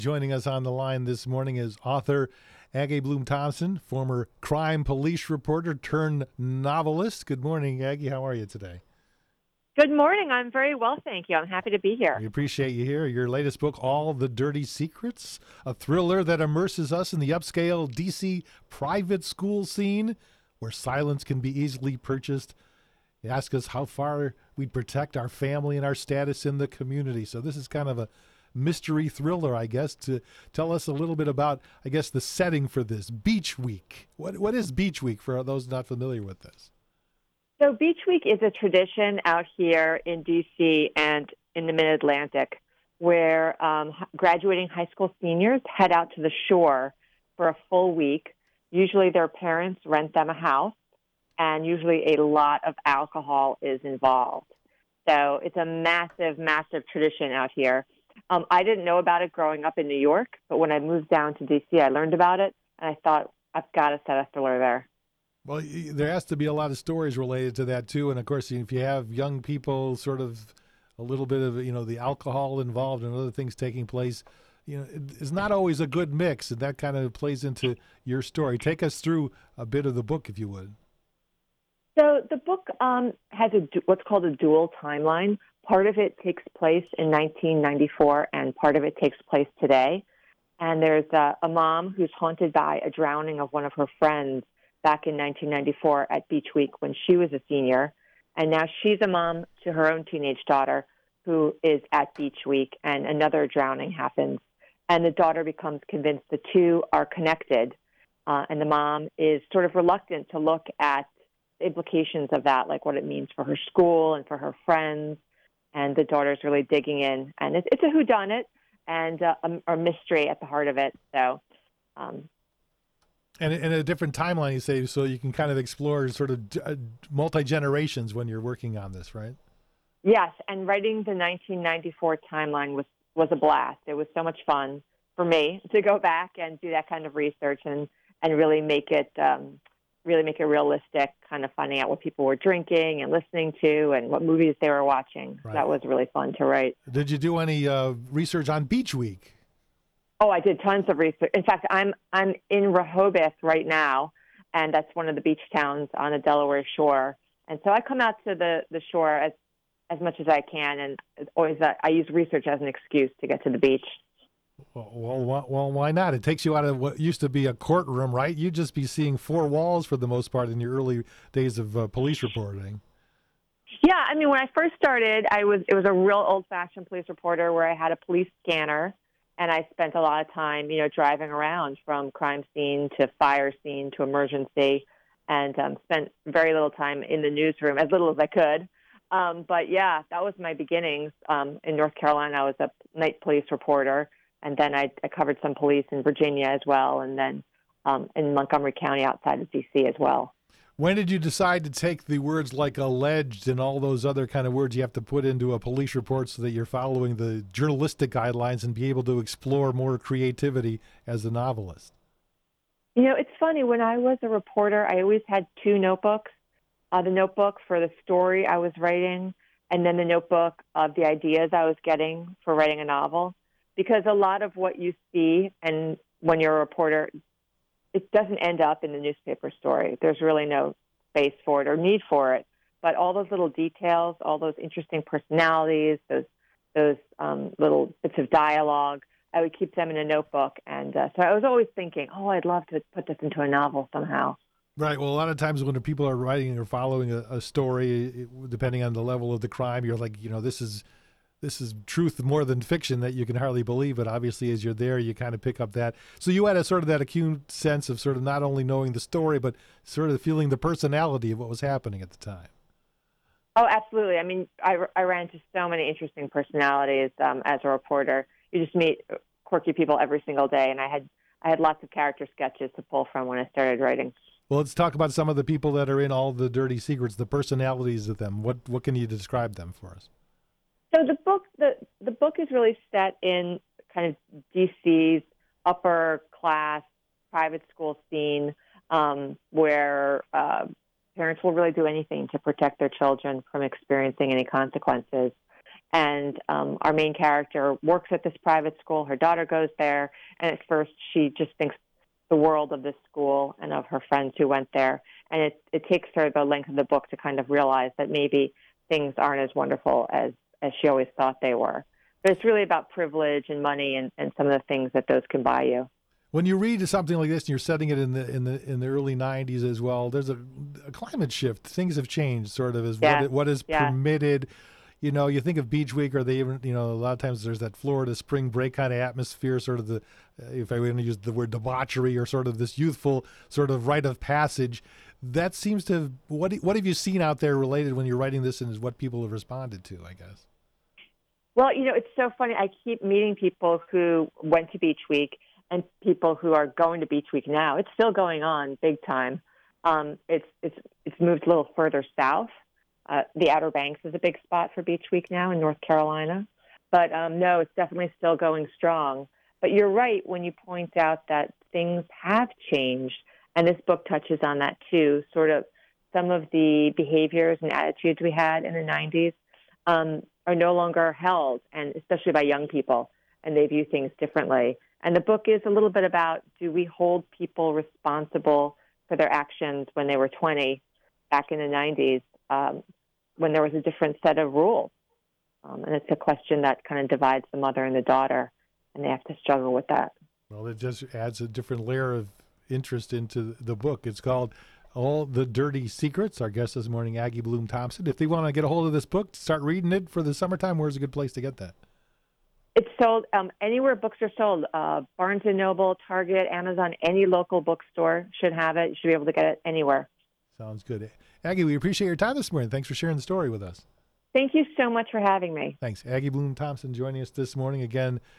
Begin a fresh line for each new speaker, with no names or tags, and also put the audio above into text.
Joining us on the line this morning is author Aggie Bloom Thompson, former crime police reporter turned novelist. Good morning, Aggie. How are you today?
Good morning. I'm very well, thank you. I'm happy to be here.
We appreciate you here. Your latest book, All the Dirty Secrets, a thriller that immerses us in the upscale D.C. private school scene where silence can be easily purchased. You ask us how far we'd protect our family and our status in the community. So this is kind of a mystery thriller, I guess, to tell us a little bit about, I guess, the setting for this. Beach Week. What is Beach Week for those not familiar with this?
So Beach Week is a tradition out here in D.C. and in the Mid-Atlantic where graduating high school seniors head out to the shore for a full week. Usually their parents rent them a house, and usually a lot of alcohol is involved. So it's a massive, massive tradition out here. I didn't know about it growing up in New York, but when I moved down to D.C., I learned about it, and I thought, I've got to set a thriller there.
Well, there has to be a lot of stories related to that, too. And, of course, if you have young people, sort of a little bit of, the alcohol involved and other things taking place, it's not always a good mix, and that kind of plays into your story. Take us through a bit of the book, if you would.
So the book has what's called a dual timeline. Part of it takes place in 1994, and part of it takes place today. And there's a mom who's haunted by a drowning of one of her friends back in 1994 at Beach Week when she was a senior. And now she's a mom to her own teenage daughter who is at Beach Week, and another drowning happens. And the daughter becomes convinced the two are connected. And the mom is sort of reluctant to look at the implications of that, like what it means for her school and for her friends. And the daughter's really digging in. And it's a whodunit and a mystery at the heart of it. So,
And in a different timeline, you say, so you can kind of explore sort of multi-generations when you're working on this, right?
Yes, and writing the 1994 timeline was a blast. It was so much fun for me to go back and do that kind of research and really make it realistic, kind of finding out what people were drinking and listening to and what movies they were watching. Right. That was really fun to write.
Did you do any research on Beach Week?
Oh, I did tons of research. In fact, I'm in Rehoboth right now, and that's one of the beach towns on the Delaware shore. And so I come out to the shore as much as I can, and always I use research as an excuse to get to the beach.
Well, why not? It takes you out of what used to be a courtroom, right? You'd just be seeing four walls for the most part in your early days of police reporting.
Yeah, I mean, when I first started, it was a real old-fashioned police reporter where I had a police scanner, and I spent a lot of time, driving around from crime scene to fire scene to emergency, and spent very little time in the newsroom, as little as I could. But yeah, that was my beginnings. In North Carolina, I was a night police reporter. And then I covered some police in Virginia as well, and then in Montgomery County outside of D.C. as well.
When did you decide to take the words like alleged and all those other kind of words you have to put into a police report so that you're following the journalistic guidelines and be able to explore more creativity as a novelist?
It's funny. When I was a reporter, I always had two notebooks, the notebook for the story I was writing and then the notebook of the ideas I was getting for writing a novel. Because a lot of what you see, and when you're a reporter, it doesn't end up in the newspaper story. There's really no space for it or need for it. But all those little details, all those interesting personalities, those little bits of dialogue, I would keep them in a notebook. And so I was always thinking, I'd love to put this into a novel somehow.
Right. Well, a lot of times when people are writing or following a story, depending on the level of the crime, you're like, this is truth more than fiction that you can hardly believe it. Obviously, as you're there, you kind of pick up that. So you had a sort of that acute sense of sort of not only knowing the story, but sort of feeling the personality of what was happening at the time.
Oh, absolutely. I mean, I ran into so many interesting personalities as a reporter. You just meet quirky people every single day, and I had lots of character sketches to pull from when I started writing.
Well, let's talk about some of the people that are in All the Dirty Secrets, the personalities of them. What can you describe them for us?
So the book is really set in kind of DC's upper class private school scene where parents will really do anything to protect their children from experiencing any consequences. And our main character works at this private school. Her daughter goes there, and at first she just thinks the world of this school and of her friends who went there. And it takes her the length of the book to kind of realize that maybe things aren't as wonderful as she always thought they were. But it's really about privilege and money and some of the things that those can buy you.
When you read something like this and you're setting it in the early 90s as well, there's a climate shift. Things have changed sort of as what is permitted. You know, you think of Beach Week, or they even, you know, a lot of times there's that Florida spring break kind of atmosphere, sort of the, if I want to use the word debauchery, or sort of this youthful sort of rite of passage. That seems to, what have you seen out there related when you're writing this, and is what people have responded to, I guess?
Well, you know, it's so funny. I keep meeting people who went to Beach Week and people who are going to Beach Week now. It's still going on big time. It's moved a little further south. The Outer Banks is a big spot for Beach Week now in North Carolina. But no, it's definitely still going strong. But you're right when you point out that things have changed. And this book touches on that too. Sort of some of the behaviors and attitudes we had in the 90s are no longer held, and especially by young people, and they view things differently. And the book is a little bit about, do we hold people responsible for their actions when they were 20 back in the 90s, when there was a different set of rules? And it's a question that kind of divides the mother and the daughter, and they have to struggle with that.
Well, it just adds a different layer of interest into the book. It's called All the Dirty Secrets. Our guest this morning, Aggie Bloom Thompson. If they want to get a hold of this book, start reading it for the summertime, where's a good place to get that?
It's sold anywhere books are sold. Barnes & Noble, Target, Amazon, any local bookstore should have it. You should be able to get it anywhere.
Sounds good. Aggie, we appreciate your time this morning. Thanks for sharing the story with us.
Thank you so much for having me.
Thanks. Aggie Bloom Thompson joining us this morning. Again,